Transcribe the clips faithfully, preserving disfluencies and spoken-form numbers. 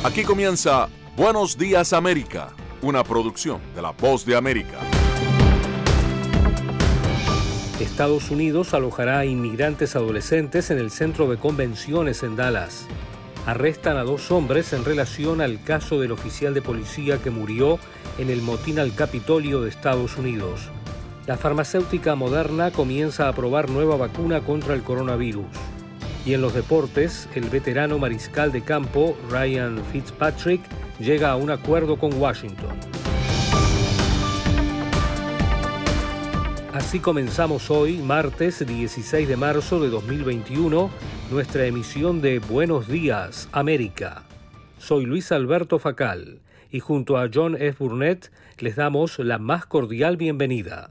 Aquí comienza Buenos Días América, una producción de La Voz de América. Estados Unidos alojará a inmigrantes adolescentes en el centro de convenciones en Dallas. Arrestan a dos hombres en relación al caso del oficial de policía que murió en el motín al Capitolio de Estados Unidos. La farmacéutica Moderna comienza a probar nueva vacuna contra el coronavirus. Y en los deportes, el veterano mariscal de campo Ryan Fitzpatrick llega a un acuerdo con Washington. Así comenzamos hoy, martes dieciséis de marzo de dos mil veintiuno, nuestra emisión de Buenos Días, América. Soy Luis Alberto Facal y junto a John F. Burnett les damos la más cordial bienvenida.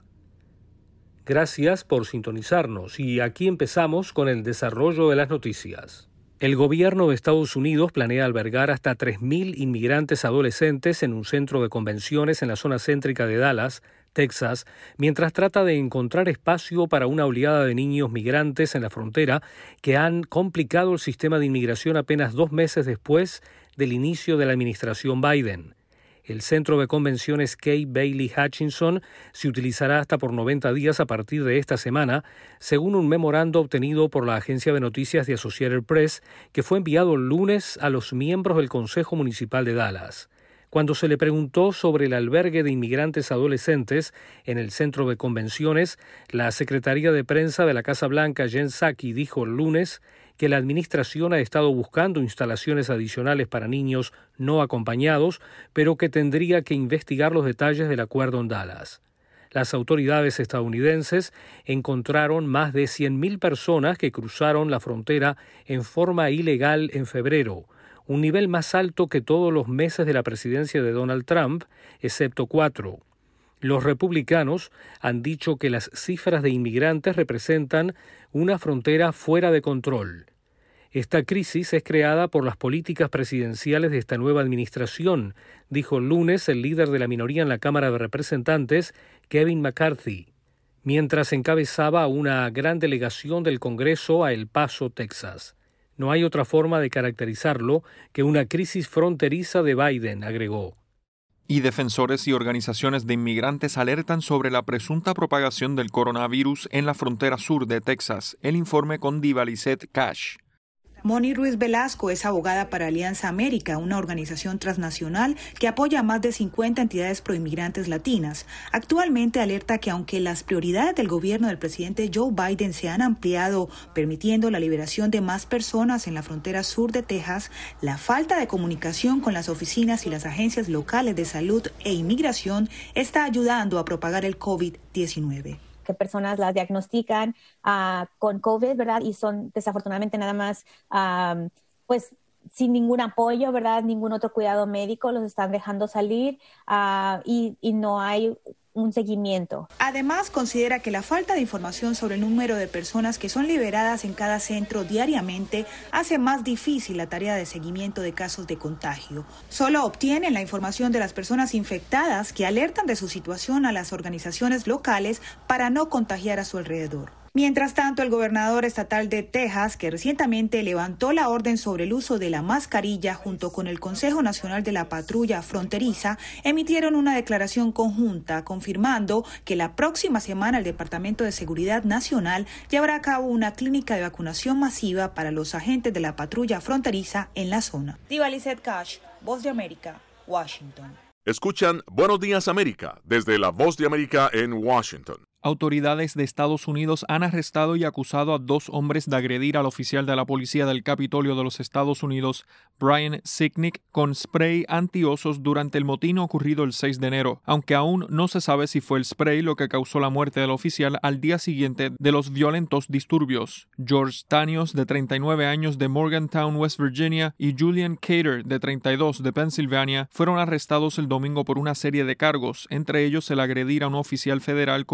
Gracias por sintonizarnos y aquí empezamos con el desarrollo de las noticias. El gobierno de Estados Unidos planea albergar hasta tres mil inmigrantes adolescentes en un centro de convenciones en la zona céntrica de Dallas, Texas, mientras trata de encontrar espacio para una oleada de niños migrantes en la frontera que han complicado el sistema de inmigración apenas dos meses después del inicio de la administración Biden. El centro de convenciones Kay Bailey Hutchinson se utilizará hasta por noventa días a partir de esta semana, según un memorando obtenido por la agencia de noticias de Associated Press, que fue enviado el lunes a los miembros del Consejo Municipal de Dallas. Cuando se le preguntó sobre el albergue de inmigrantes adolescentes en el centro de convenciones, la secretaria de prensa de la Casa Blanca, Jen Psaki, dijo el lunes que la administración ha estado buscando instalaciones adicionales para niños no acompañados, pero que tendría que investigar los detalles del acuerdo en Dallas. Las autoridades estadounidenses encontraron más de cien mil personas que cruzaron la frontera en forma ilegal en febrero, un nivel más alto que todos los meses de la presidencia de Donald Trump, excepto cuatro. Los republicanos han dicho que las cifras de inmigrantes representan una frontera fuera de control. Esta crisis es creada por las políticas presidenciales de esta nueva administración, dijo el lunes el líder de la minoría en la Cámara de Representantes, Kevin McCarthy, mientras encabezaba una gran delegación del Congreso a El Paso, Texas. No hay otra forma de caracterizarlo que una crisis fronteriza de Biden, agregó. Y defensores y organizaciones de inmigrantes alertan sobre la presunta propagación del coronavirus en la frontera sur de Texas. El informe con Diva Lizette Cash. Moni Ruiz Velasco es abogada para Alianza América, una organización transnacional que apoya a más de cincuenta entidades proinmigrantes latinas. Actualmente alerta que aunque las prioridades del gobierno del presidente Joe Biden se han ampliado, permitiendo la liberación de más personas en la frontera sur de Texas, la falta de comunicación con las oficinas y las agencias locales de salud e inmigración está ayudando a propagar el COVID diecinueve. Que personas las diagnostican uh, con COVID, ¿verdad? Y son desafortunadamente nada más, um, pues, sin ningún apoyo, ¿verdad? Ningún otro cuidado médico, los están dejando salir uh, y, y no hay un seguimiento. Además, considera que la falta de información sobre el número de personas que son liberadas en cada centro diariamente hace más difícil la tarea de seguimiento de casos de contagio. Solo obtienen la información de las personas infectadas que alertan de su situación a las organizaciones locales para no contagiar a su alrededor. Mientras tanto, el gobernador estatal de Texas, que recientemente levantó la orden sobre el uso de la mascarilla junto con el Consejo Nacional de la Patrulla Fronteriza, emitieron una declaración conjunta confirmando que la próxima semana el Departamento de Seguridad Nacional llevará a cabo una clínica de vacunación masiva para los agentes de la Patrulla Fronteriza en la zona. Diva Lizette Cash, Voz de América, Washington. Escuchan Buenos Días América desde La Voz de América en Washington. Autoridades de Estados Unidos han arrestado y acusado a dos hombres de agredir al oficial de la policía del Capitolio de los Estados Unidos, Brian Sicknick, con spray antiosos durante el motín ocurrido el seis de enero, aunque aún no se sabe si fue el spray lo que causó la muerte del oficial al día siguiente de los violentos disturbios. George Tanios, de treinta y nueve años, de Morgantown, West Virginia, y Julian Cater, de treinta y dos, de Pensilvania, fueron arrestados el domingo por una serie de cargos, entre ellos el agredir a un oficial federal con un arma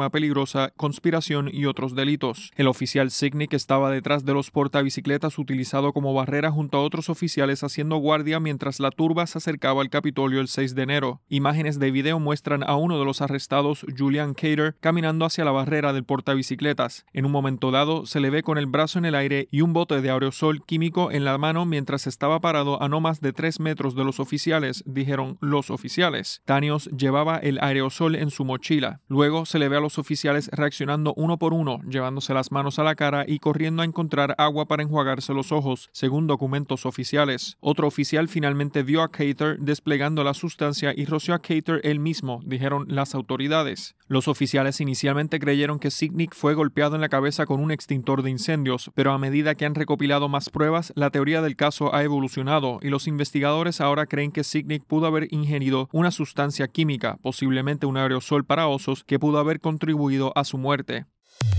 arma peligrosa, conspiración y otros delitos. El oficial Sicknick estaba detrás de los portabicicletas utilizado como barrera junto a otros oficiales haciendo guardia mientras la turba se acercaba al Capitolio el seis de enero. Imágenes de video muestran a uno de los arrestados, Julian Cater, caminando hacia la barrera del portabicicletas. En un momento dado, se le ve con el brazo en el aire y un bote de aerosol químico en la mano mientras estaba parado a no más de tres metros de los oficiales, dijeron los oficiales. Tanios llevaba el aerosol en su mochila. Luego se le ve a los oficiales reaccionando uno por uno, llevándose las manos a la cara y corriendo a encontrar agua para enjuagarse los ojos, según documentos oficiales. Otro oficial finalmente vio a Cater desplegando la sustancia y roció a Cater él mismo, dijeron las autoridades. Los oficiales inicialmente creyeron que Sicknick fue golpeado en la cabeza con un extintor de incendios, pero a medida que han recopilado más pruebas, la teoría del caso ha evolucionado y los investigadores ahora creen que Sicknick pudo haber ingerido una sustancia química, posiblemente un aerosol para osos, que pudo haber contribuido a su muerte.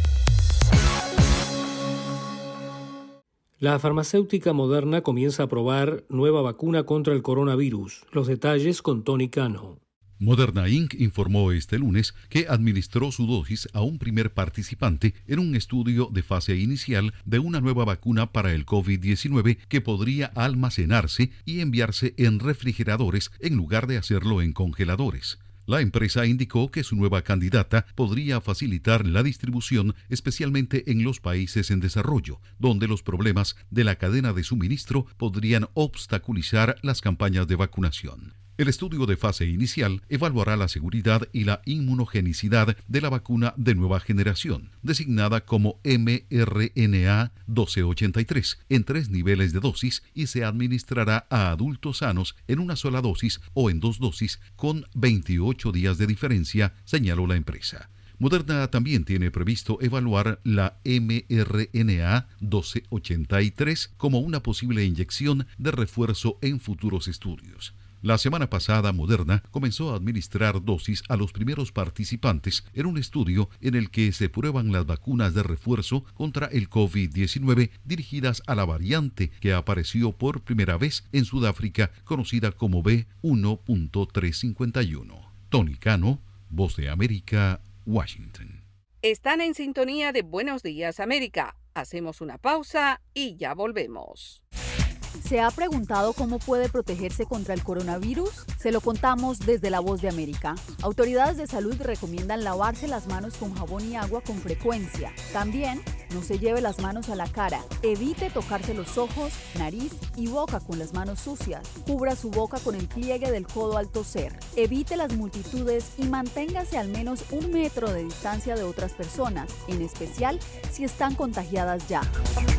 La farmacéutica Moderna comienza a probar nueva vacuna contra el coronavirus. Los detalles con Tony Cano. Moderna incorporated informó este lunes que administró su dosis a un primer participante en un estudio de fase inicial de una nueva vacuna para el COVID diecinueve que podría almacenarse y enviarse en refrigeradores en lugar de hacerlo en congeladores. La empresa indicó que su nueva candidata podría facilitar la distribución, especialmente en los países en desarrollo, donde los problemas de la cadena de suministro podrían obstaculizar las campañas de vacunación. El estudio de fase inicial evaluará la seguridad y la inmunogenicidad de la vacuna de nueva generación, designada como M R N A doce ochenta y tres, en tres niveles de dosis y se administrará a adultos sanos en una sola dosis o en dos dosis con veintiocho días de diferencia, señaló la empresa. Moderna también tiene previsto evaluar la M R N A doce ochenta y tres como una posible inyección de refuerzo en futuros estudios. La semana pasada, Moderna comenzó a administrar dosis a los primeros participantes en un estudio en el que se prueban las vacunas de refuerzo contra el COVID diecinueve dirigidas a la variante que apareció por primera vez en Sudáfrica, conocida como B uno punto trescientos cincuenta y uno. Tony Cano, Voz de América, Washington. Están en sintonía de Buenos Días, América. Hacemos una pausa y ya volvemos. ¿Se ha preguntado cómo puede protegerse contra el coronavirus? Se lo contamos desde La Voz de América. Autoridades de salud recomiendan lavarse las manos con jabón y agua con frecuencia. También, no se lleve las manos a la cara. Evite tocarse los ojos, nariz y boca con las manos sucias. Cubra su boca con el pliegue del codo al toser. Evite las multitudes y manténgase al menos un metro de distancia de otras personas, en especial si están contagiadas ya.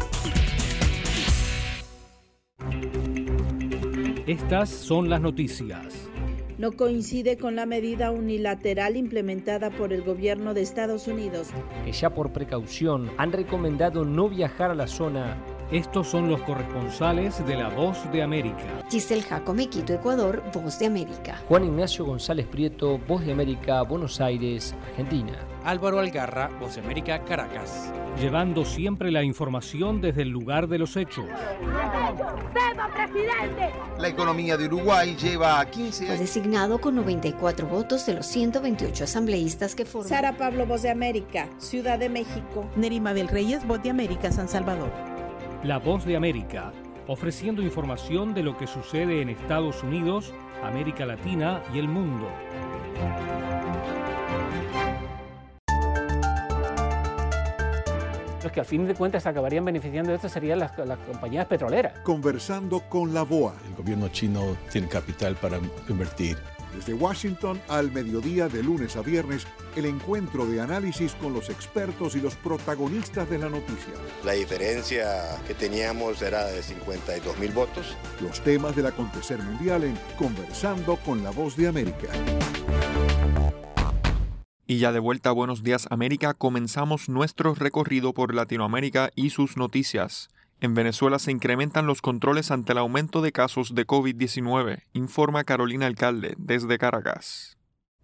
Estas son las noticias. No coincide con la medida unilateral implementada por el gobierno de Estados Unidos, que ya por precaución han recomendado no viajar a la zona. Estos son los corresponsales de La Voz de América. Giselle Jacome, Quito, Ecuador, Voz de América. Juan Ignacio González Prieto, Voz de América, Buenos Aires, Argentina. Álvaro Algarra, Voz de América, Caracas. Llevando siempre la información desde el lugar de los hechos. ¡Viva, presidente! La economía de Uruguay lleva quince años. Fue designado con noventa y cuatro votos de los ciento veintiocho asambleístas que forman. Sara Pablo, Voz de América, Ciudad de México. Nerima Bel Reyes, Voz de América, San Salvador. La Voz de América, ofreciendo información de lo que sucede en Estados Unidos, América Latina y el mundo. Los que al fin de cuentas acabarían beneficiando de esto serían las, las compañías petroleras. Conversando con la B O A. El gobierno chino tiene capital para invertir. Desde Washington al mediodía de lunes a viernes, el encuentro de análisis con los expertos y los protagonistas de la noticia. La diferencia que teníamos era de cincuenta y dos mil votos. Los temas del acontecer mundial en Conversando con la Voz de América. Y ya de vuelta a Buenos Días América, comenzamos nuestro recorrido por Latinoamérica y sus noticias. En Venezuela se incrementan los controles ante el aumento de casos de COVID diecinueve, informa Carolina Alcalde desde Caracas.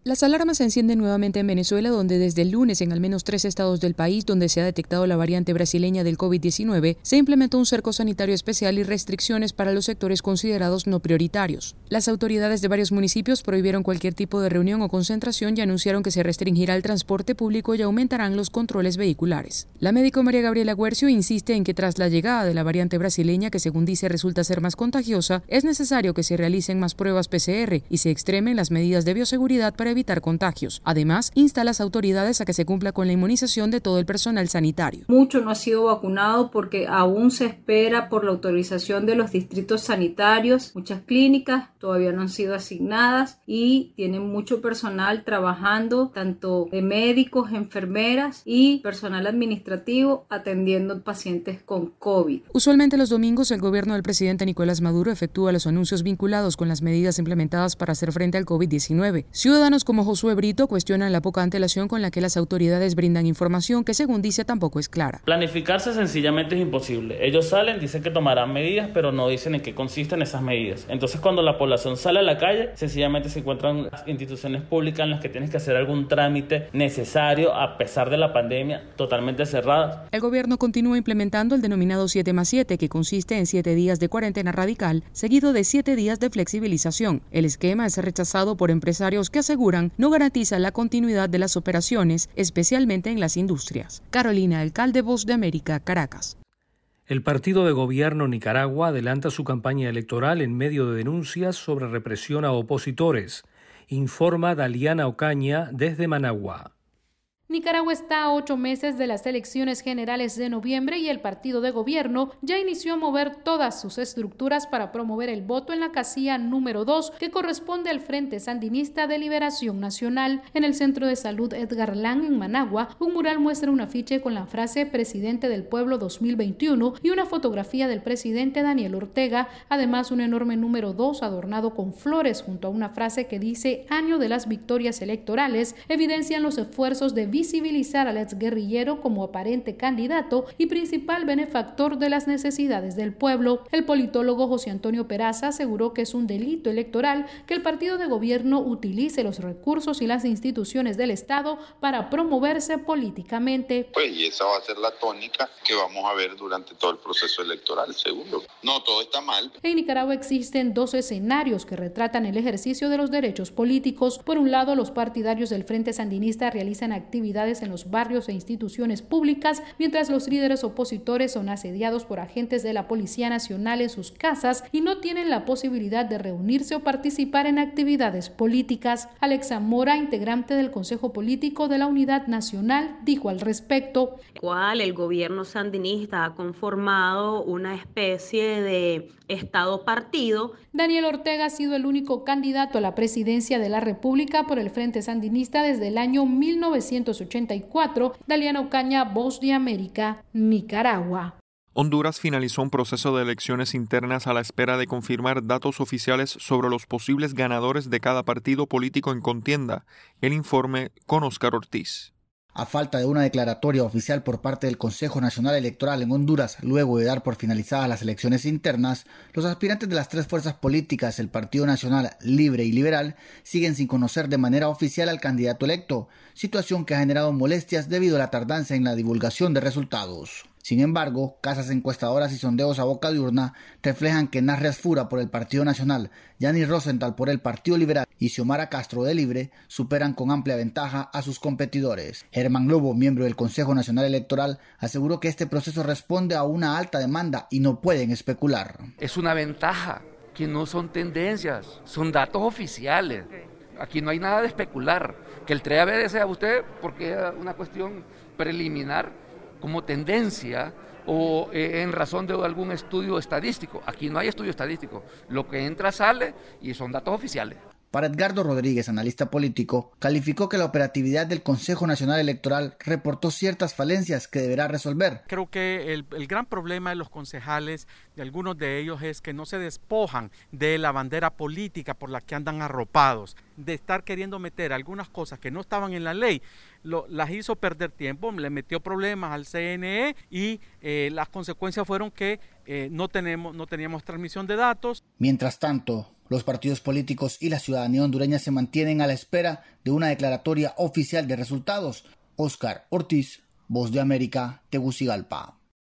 Las alarmas se encienden nuevamente en Venezuela, donde desde el lunes en al menos tres estados del país donde se ha detectado la variante brasileña del COVID diecinueve, se implementó un cerco sanitario especial y restricciones para los sectores considerados no prioritarios. Las autoridades de varios municipios prohibieron cualquier tipo de reunión o concentración y anunciaron que se restringirá el transporte público y aumentarán los controles vehiculares. La médico María Gabriela Guercio insiste en que tras la llegada de la variante brasileña, que según dice resulta ser más contagiosa, es necesario que se realicen más pruebas P C R y se extremen las medidas de bioseguridad para evitar contagios. Además, insta a las autoridades a que se cumpla con la inmunización de todo el personal sanitario. Mucho no ha sido vacunado porque aún se espera por la autorización de los distritos sanitarios. Muchas clínicas todavía no han sido asignadas y tienen mucho personal trabajando, tanto de médicos, enfermeras y personal administrativo atendiendo pacientes con COVID. Usualmente los domingos el gobierno del presidente Nicolás Maduro efectúa los anuncios vinculados con las medidas implementadas para hacer frente al COVID diecinueve. Ciudadanos como Josué Brito cuestionan la poca antelación con la que las autoridades brindan información que, según dice, tampoco es clara. Planificarse sencillamente es imposible. Ellos salen, dicen que tomarán medidas, pero no dicen en qué consisten esas medidas. Entonces, cuando la población sale a la calle, sencillamente se encuentran instituciones públicas en las que tienes que hacer algún trámite necesario, a pesar de la pandemia, totalmente cerradas. El gobierno continúa implementando el denominado siete más siete, que consiste en siete días de cuarentena radical, seguido de siete días de flexibilización. El esquema es rechazado por empresarios que aseguran no garantiza la continuidad de las operaciones, especialmente en las industrias. Carolina Alcalde, Voz de América, Caracas. El partido de gobierno Nicaragua adelanta su campaña electoral en medio de denuncias sobre represión a opositores, informa Daliana Ocaña desde Managua. Nicaragua está a ocho meses de las elecciones generales de noviembre y el partido de gobierno ya inició a mover todas sus estructuras para promover el voto en la casilla número dos, que corresponde al Frente Sandinista de Liberación Nacional. En el Centro de Salud Edgar Lang en Managua, un mural muestra un afiche con la frase Presidente del Pueblo dos mil veintiuno y una fotografía del presidente Daniel Ortega, además un enorme número dos adornado con flores junto a una frase que dice Año de las Victorias Electorales, evidencian los esfuerzos de visibilizar al exguerrillero como aparente candidato y principal benefactor de las necesidades del pueblo. El politólogo José Antonio Peraza aseguró que es un delito electoral que el partido de gobierno utilice los recursos y las instituciones del Estado para promoverse políticamente. Pues y esa va a ser la tónica que vamos a ver durante todo el proceso electoral, seguro. No, todo está mal. En Nicaragua existen dos escenarios que retratan el ejercicio de los derechos políticos. Por un lado, los partidarios del Frente Sandinista realizan actividades en los barrios e instituciones públicas, mientras los líderes opositores son asediados por agentes de la Policía Nacional en sus casas y no tienen la posibilidad de reunirse o participar en actividades políticas. Alexa Mora, integrante del Consejo Político de la Unidad Nacional, dijo al respecto. Cual el gobierno sandinista ha conformado una especie de Estado partido. Daniel Ortega ha sido el único candidato a la presidencia de la República por el Frente Sandinista desde el año mil novecientos ochenta y cuatro. Daliana Ocaña, Voz de América, Nicaragua. Honduras finalizó un proceso de elecciones internas a la espera de confirmar datos oficiales sobre los posibles ganadores de cada partido político en contienda. El informe con Óscar Ortiz. A falta de una declaratoria oficial por parte del Consejo Nacional Electoral en Honduras, luego de dar por finalizadas las elecciones internas, los aspirantes de las tres fuerzas políticas, el Partido Nacional Libre y Liberal, siguen sin conocer de manera oficial al candidato electo, situación que ha generado molestias debido a la tardanza en la divulgación de resultados. Sin embargo, casas encuestadoras y sondeos a boca de urna reflejan que Narres Fura por el Partido Nacional, Yanni Rosenthal por el Partido Liberal y Xiomara Castro de Libre superan con amplia ventaja a sus competidores. Germán Lobo, miembro del Consejo Nacional Electoral, aseguró que este proceso responde a una alta demanda y no pueden especular. Es una ventaja, que no son tendencias, son datos oficiales. Aquí no hay nada de especular. Que el tres A B sea usted porque es una cuestión preliminar, como tendencia o eh, en razón de algún estudio estadístico. Aquí no hay estudio estadístico. Lo que entra sale y son datos oficiales. Para Edgardo Rodríguez, analista político, calificó que la operatividad del Consejo Nacional Electoral reportó ciertas falencias que deberá resolver. Creo que el, el gran problema de los concejales, de algunos de ellos, es que no se despojan de la bandera política por la que andan arropados, de estar queriendo meter algunas cosas que no estaban en la ley. Lo, las hizo perder tiempo, le metió problemas al C N E y eh, las consecuencias fueron que eh, no, tenemos, no teníamos transmisión de datos. Mientras tanto, Los partidos políticos y la ciudadanía hondureña se mantienen a la espera de una declaratoria oficial de resultados. Oscar Ortiz, Voz de América, Tegucigalpa.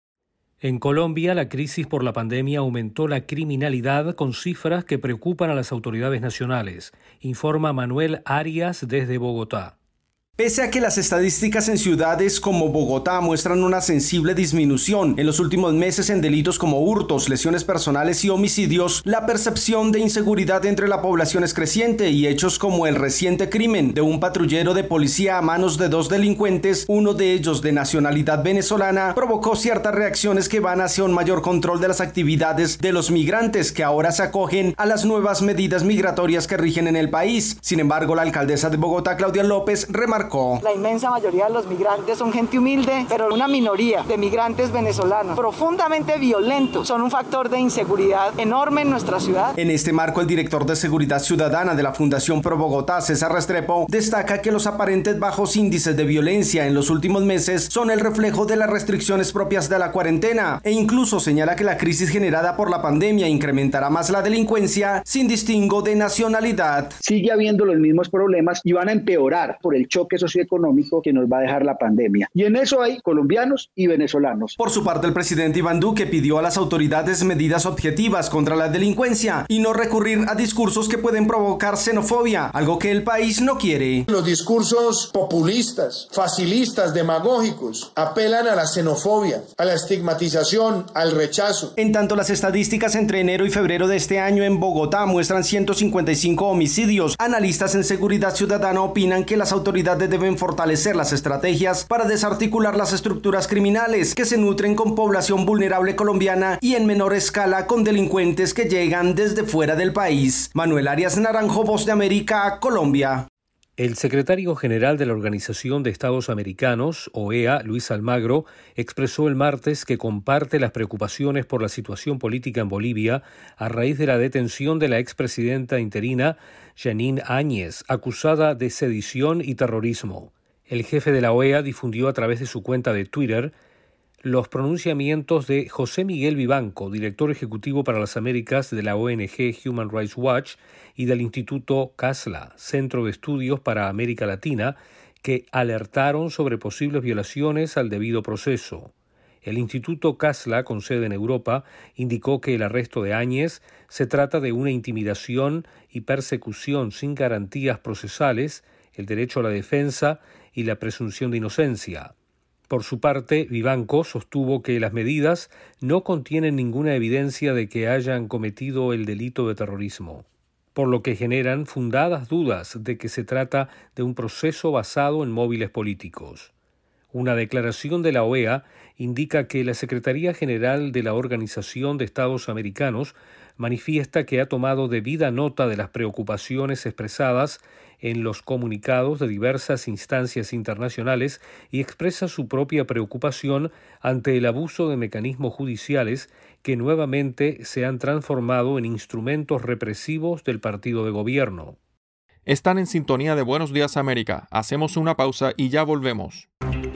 En Colombia, la crisis por la pandemia aumentó la criminalidad con cifras que preocupan a las autoridades nacionales, informa Manuel Arias desde Bogotá. Pese a que las estadísticas en ciudades como Bogotá muestran una sensible disminución en los últimos meses en delitos como hurtos, lesiones personales y homicidios, la percepción de inseguridad entre la población es creciente y hechos como el reciente crimen de un patrullero de policía a manos de dos delincuentes, uno de ellos de nacionalidad venezolana, provocó ciertas reacciones que van hacia un mayor control de las actividades de los migrantes que ahora se acogen a las nuevas medidas migratorias que rigen en el país. Sin embargo, la alcaldesa de Bogotá, Claudia López, remarcó: la inmensa mayoría de los migrantes son gente humilde, pero una minoría de migrantes venezolanos profundamente violentos son un factor de inseguridad enorme en nuestra ciudad. En este marco, el director de Seguridad Ciudadana de la Fundación Pro Bogotá, César Restrepo, destaca que los aparentes bajos índices de violencia en los últimos meses son el reflejo de las restricciones propias de la cuarentena e incluso señala que la crisis generada por la pandemia incrementará más la delincuencia sin distingo de nacionalidad. Sigue habiendo los mismos problemas y van a empeorar por el choque socioeconómico que nos va a dejar la pandemia. Y en eso hay colombianos y venezolanos. Por su parte, el presidente Iván Duque pidió a las autoridades medidas objetivas contra la delincuencia y no recurrir a discursos que pueden provocar xenofobia, algo que el país no quiere. Los discursos populistas, facilistas, demagógicos, apelan a la xenofobia, a la estigmatización, al rechazo. En tanto, las estadísticas entre enero y febrero de este año en Bogotá muestran ciento cincuenta y cinco homicidios. Analistas en seguridad ciudadana opinan que las autoridades deben fortalecer las estrategias para desarticular las estructuras criminales que se nutren con población vulnerable colombiana y en menor escala con delincuentes que llegan desde fuera del país. Manuel Arias Naranjo, Voz de América, Colombia. El secretario general de la Organización de Estados Americanos, O E A, Luis Almagro, expresó el martes que comparte las preocupaciones por la situación política en Bolivia a raíz de la detención de la expresidenta interina Jeanine Áñez, acusada de sedición y terrorismo. El jefe de la O E A difundió a través de su cuenta de Twitter los pronunciamientos de José Miguel Vivanco, director ejecutivo para las Américas de la O N G Human Rights Watch y del Instituto CASLA, Centro de Estudios para América Latina, que alertaron sobre posibles violaciones al debido proceso. El Instituto CASLA, con sede en Europa, indicó que el arresto de Áñez se trata de una intimidación y persecución sin garantías procesales, el derecho a la defensa y la presunción de inocencia. Por su parte, Vivanco sostuvo que las medidas no contienen ninguna evidencia de que hayan cometido el delito de terrorismo, por lo que generan fundadas dudas de que se trata de un proceso basado en móviles políticos. Una declaración de la O E A indica que la Secretaría General de la Organización de Estados Americanos manifiesta que ha tomado debida nota de las preocupaciones expresadas en los comunicados de diversas instancias internacionales y expresa su propia preocupación ante el abuso de mecanismos judiciales que nuevamente se han transformado en instrumentos represivos del partido de gobierno. Están en sintonía de Buenos Días América. Hacemos una pausa y ya volvemos.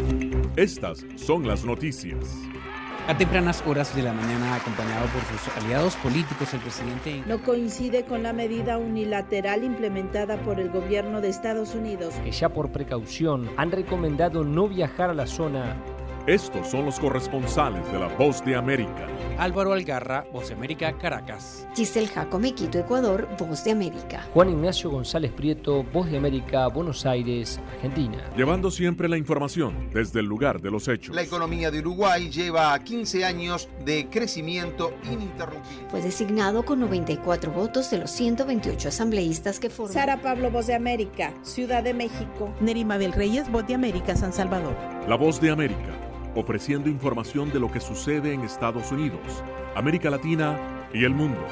Estas son las noticias. A tempranas horas de la mañana, acompañado por sus aliados políticos, el presidente no coincide con la medida unilateral implementada por el gobierno de Estados Unidos, que ya por precaución han recomendado no viajar a la zona. Estos son los corresponsales de La Voz de América. Álvaro Algarra, Voz de América, Caracas. Giselle Jacome, Quito, Ecuador, Voz de América. Juan Ignacio González Prieto, Voz de América, Buenos Aires, Argentina. Llevando siempre la información desde el lugar de los hechos. La economía de Uruguay lleva quince años de crecimiento ininterrumpido. Fue designado con noventa y cuatro votos de los ciento veintiocho asambleístas que forman. Sara Pablo, Voz de América, Ciudad de México. Neri Mabel Reyes, Voz de América, San Salvador. La Voz de América, ofreciendo información de lo que sucede en Estados Unidos, América Latina y el mundo.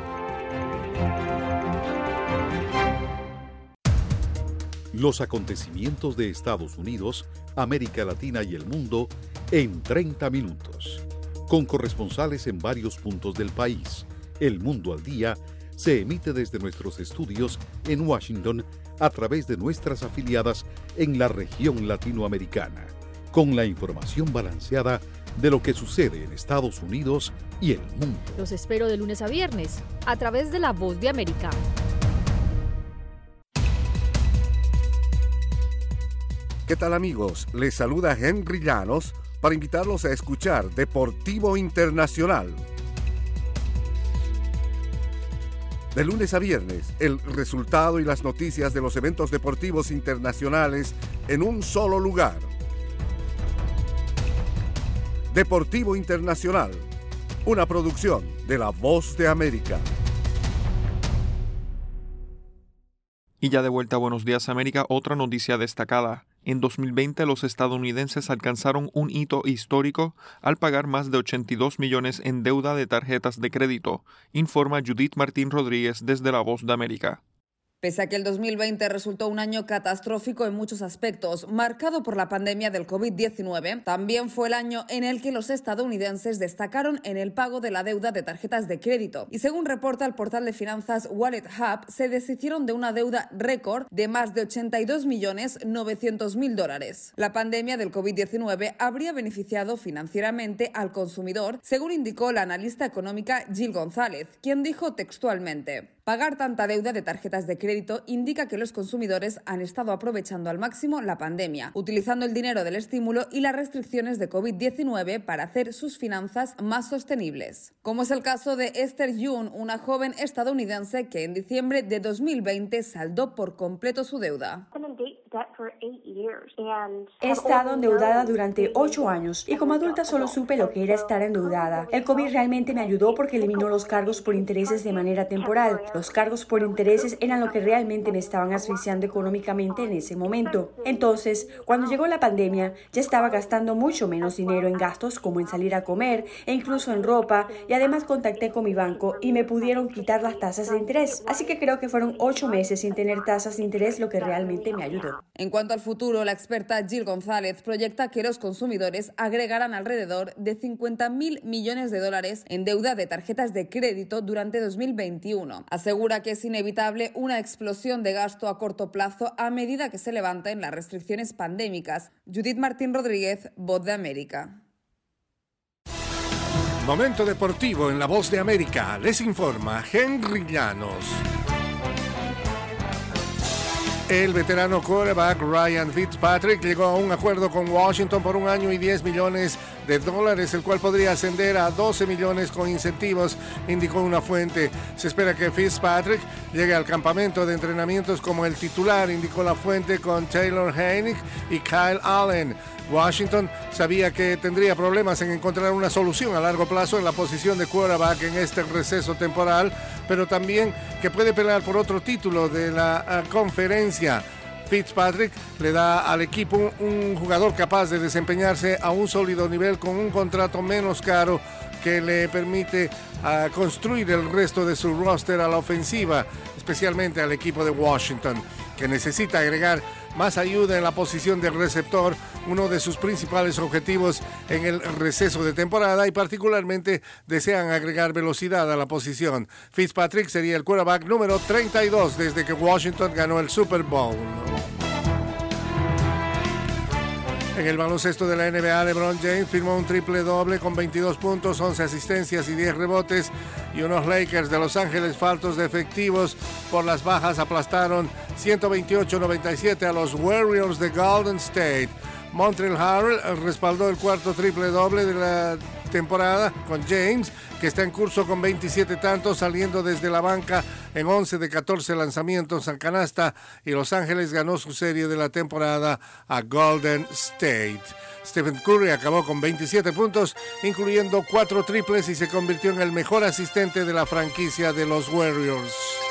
Los acontecimientos de Estados Unidos, América Latina y el mundo en treinta minutos. Con corresponsales en varios puntos del país. El Mundo al Día se emite desde nuestros estudios en Washington a través de nuestras afiliadas en la región latinoamericana, con la información balanceada de lo que sucede en Estados Unidos y el mundo. Los espero de lunes a viernes a través de La Voz de América. ¿Qué tal, amigos? Les saluda Henry Llanos para invitarlos a escuchar Deportivo Internacional. De lunes a viernes, el resultado y las noticias de los eventos deportivos internacionales en un solo lugar. Deportivo Internacional, una producción de La Voz de América. Y ya de vuelta a Buenos Días América, otra noticia destacada. En dos mil veinte los estadounidenses alcanzaron un hito histórico al pagar más de ochenta y dos millones en deuda de tarjetas de crédito, informa Judith Martín Rodríguez desde La Voz de América. Pese a que el dos mil veinte resultó un año catastrófico en muchos aspectos, marcado por la pandemia del COVID diecinueve, también fue el año en el que los estadounidenses destacaron en el pago de la deuda de tarjetas de crédito. Y según reporta el portal de finanzas Wallet Hub, se deshicieron de una deuda récord de más de ochenta y dos millones novecientos mil dólares. La pandemia del COVID diecinueve habría beneficiado financieramente al consumidor, según indicó la analista económica Jill González, quien dijo textualmente: pagar tanta deuda de tarjetas de crédito indica que los consumidores han estado aprovechando al máximo la pandemia, utilizando el dinero del estímulo y las restricciones de COVID diecinueve para hacer sus finanzas más sostenibles. Como es el caso de Esther Yoon, una joven estadounidense que en diciembre de dos mil veinte saldó por completo su deuda. He estado endeudada durante ocho años y como adulta solo supe lo que era estar endeudada. El COVID realmente me ayudó porque eliminó los cargos por intereses de manera temporal. Los cargos por intereses eran lo que realmente me estaban asfixiando económicamente en ese momento. Entonces, cuando llegó la pandemia, ya estaba gastando mucho menos dinero en gastos como en salir a comer e incluso en ropa, y además contacté con mi banco y me pudieron quitar las tasas de interés. Así que creo que fueron ocho meses sin tener tasas de interés lo que realmente me ayudó. En cuanto al futuro, la experta Jill González proyecta que los consumidores agregarán alrededor de cincuenta mil millones de dólares en deuda de tarjetas de crédito durante dos mil veintiuno. Asegura que es inevitable una explosión de gasto a corto plazo a medida que se levanten las restricciones pandémicas. Judith Martín Rodríguez, Voz de América. Momento deportivo en La Voz de América. Les informa Henry Llanos. El veterano quarterback Ryan Fitzpatrick llegó a un acuerdo con Washington por un año y diez millones de dólares, el cual podría ascender a doce millones con incentivos, indicó una fuente. Se espera que Fitzpatrick llegue al campamento de entrenamientos como el titular, indicó la fuente, con Taylor Heinicke y Kyle Allen. Washington sabía que tendría problemas en encontrar una solución a largo plazo en la posición de quarterback en este receso temporal, pero también que puede pelear por otro título de la uh, conferencia. Fitzpatrick le da al equipo un, un jugador capaz de desempeñarse a un sólido nivel con un contrato menos caro que le permite uh, construir el resto de su roster a la ofensiva, especialmente al equipo de Washington, que necesita agregar más ayuda en la posición del receptor, uno de sus principales objetivos en el receso de temporada, y particularmente desean agregar velocidad a la posición. Fitzpatrick sería el quarterback número treinta y dos desde que Washington ganó el Super Bowl. En el baloncesto de la N B A, LeBron James firmó un triple doble con veintidós puntos, once asistencias y diez rebotes, y unos Lakers de Los Ángeles faltos de efectivos por las bajas aplastaron ciento veintiocho a noventa y siete a los Warriors de Golden State. Montrezl Harrell respaldó el cuarto triple doble de la temporada con James, que está en curso con veintisiete tantos, saliendo desde la banca en once de catorce lanzamientos a canasta, y Los Ángeles ganó su serie de la temporada a Golden State. Stephen Curry acabó con veintisiete puntos, incluyendo cuatro triples, y se convirtió en el mejor asistente de la franquicia de los Warriors.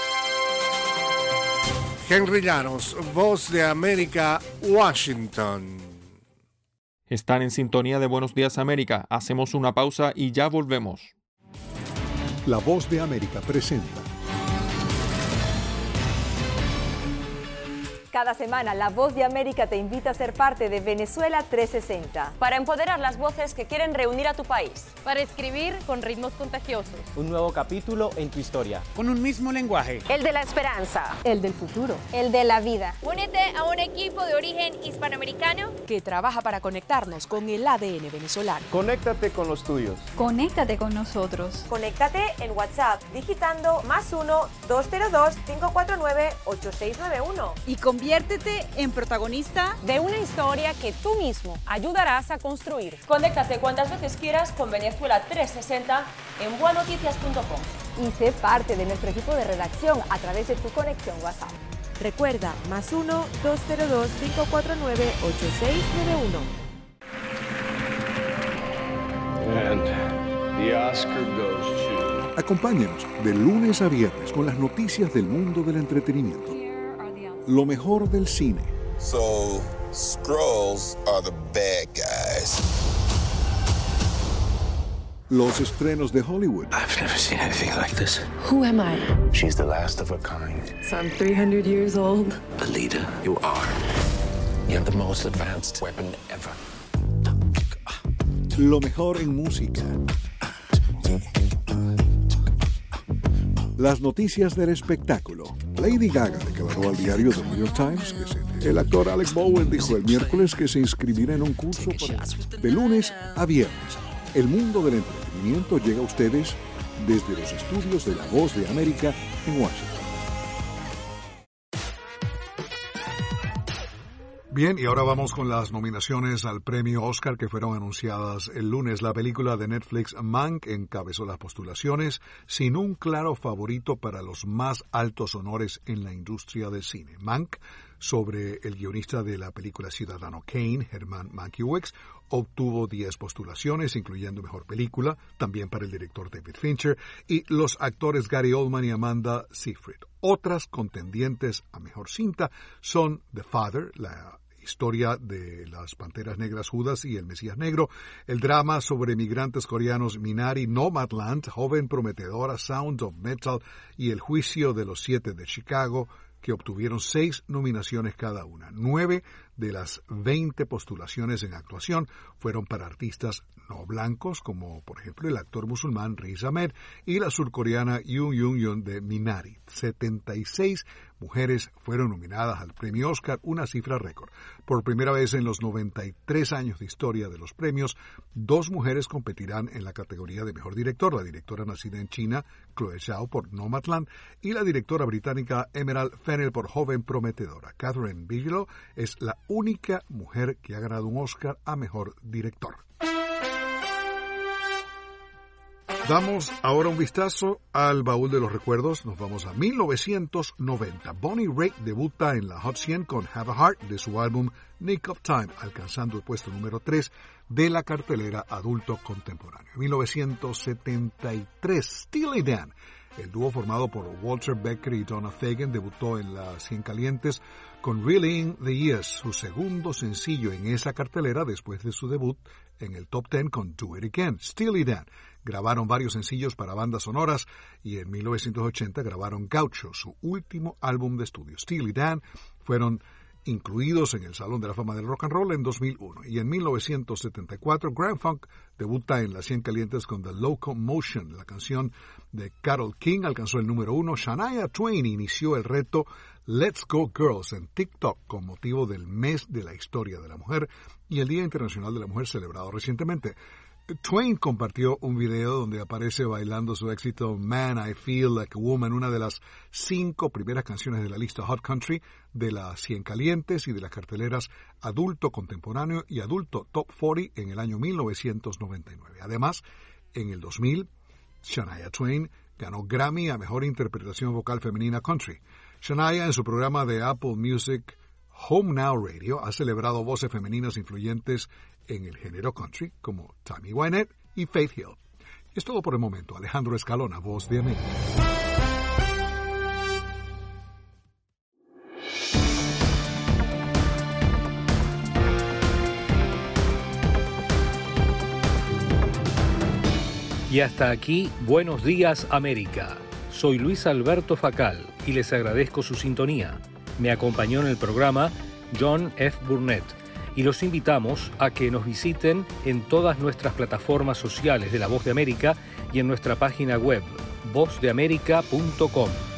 Henry Llanos, Voz de América, Washington. Están en sintonía de Buenos Días América. Hacemos una pausa y ya volvemos. La Voz de América presenta. Cada semana, La Voz de América te invita a ser parte de Venezuela trescientos sesenta. Para empoderar las voces que quieren reunir a tu país. Para escribir con ritmos contagiosos. Un nuevo capítulo en tu historia. Con un mismo lenguaje. El de la esperanza. El del futuro. El de la vida. Únete a un equipo de origen hispanoamericano que trabaja para conectarnos con el A D N venezolano. Conéctate con los tuyos. Conéctate con nosotros. Conéctate en WhatsApp digitando más uno dos cero dos cinco cuatro nueve ocho seis nueve uno. Y conviértete en protagonista de una historia que tú mismo ayudarás a construir. Conéctate cuantas veces quieras con Venezuela trescientos sesenta en buenoticias punto com. Y sé parte de nuestro equipo de redacción a través de tu conexión WhatsApp. Recuerda, más uno dos cero dos cinco cuatro nueve ocho seis nueve uno. And the Oscar goes to... Acompáñenos de lunes a viernes con las noticias del mundo del entretenimiento. Lo mejor del cine. So, Skrulls are the bad guys. Los estrenos de Hollywood. I've never seen anything like this. Who am I? She's the last of her kind. So I'm three hundred years old. Alita, you are. You have the most advanced weapon ever. Lo mejor en música. Las noticias del espectáculo. Lady Gaga declaró al diario The New York Times que se... El actor Alec Bowen dijo el miércoles que se inscribirá en un curso para... de lunes a viernes. El mundo del entretenimiento llega a ustedes desde los estudios de La Voz de América en Washington. Bien, y ahora vamos con las nominaciones al premio Oscar que fueron anunciadas el lunes. La película de Netflix Mank encabezó las postulaciones sin un claro favorito para los más altos honores en la industria del cine. Mank, sobre el guionista de la película Ciudadano Kane, Herman Mankiewicz, obtuvo diez postulaciones, incluyendo Mejor Película, también para el director David Fincher, y los actores Gary Oldman y Amanda Seyfried. Otras contendientes a Mejor Cinta son The Father, la historia de las Panteras Negras Judas y el Mesías Negro, el drama sobre migrantes coreanos Minari, Nomadland, Joven Prometedora, Sound of Metal y El Juicio de los Siete de Chicago, que obtuvieron seis nominaciones cada una. Nueve de las veinte postulaciones en actuación fueron para artistas no blancos, como por ejemplo el actor musulmán Riz Ahmed y la surcoreana Yoon Jung-yeon de Minari. setenta y seis mujeres fueron nominadas al premio Oscar, una cifra récord. Por primera vez en los noventa y tres años de historia de los premios, dos mujeres competirán en la categoría de mejor director, la directora nacida en China, Chloe Zhao, por Nomadland, y la directora británica Emerald Fennell por Joven Prometedora. Catherine Bigelow es la única mujer que ha ganado un Oscar a mejor director. Damos ahora un vistazo al baúl de los recuerdos. Nos vamos a mil novecientos noventa. Bonnie Raitt debuta en la Hot cien con Have a Heart de su álbum Nick of Time, alcanzando el puesto número tres de la cartelera adulto contemporáneo. mil novecientos setenta y tres, Steely Dan. El dúo formado por Walter Becker y Donna Fagen debutó en las cien calientes con Reeling the Years, su segundo sencillo en esa cartelera después de su debut en el top diez con Do It Again. Steely Dan grabaron varios sencillos para bandas sonoras y en mil novecientos ochenta grabaron Gaucho, su último álbum de estudio. Steely Dan fueron incluidos en el Salón de la Fama del Rock and Roll en dos mil uno. Y en mil novecientos setenta y cuatro, Grand Funk debuta en las cien calientes con The Locomotion. La canción de Carole King alcanzó el número uno. Shania Twain inició el reto Let's Go Girls en TikTok con motivo del mes de la historia de la mujer y el Día Internacional de la Mujer celebrado recientemente. Twain compartió un video donde aparece bailando su éxito Man, I Feel Like a Woman, una de las cinco primeras canciones de la lista Hot Country de las cien calientes y de las carteleras adulto contemporáneo y adulto top cuarenta en el año mil novecientos noventa y nueve. Además, en el dos mil, Shania Twain ganó Grammy a Mejor Interpretación Vocal Femenina Country. Shania, en su programa de Apple Music Home Now Radio, ha celebrado voces femeninas influyentes en el género country como Tammy Wynette y Faith Hill. Es todo por el momento. Alejandro Escalona, Voz de América. Y hasta aquí, Buenos Días América. Soy Luis Alberto Facal y les agradezco su sintonía. Me acompañó en el programa John F. Burnett. Y los invitamos a que nos visiten en todas nuestras plataformas sociales de La Voz de América y en nuestra página web voz de américa punto com.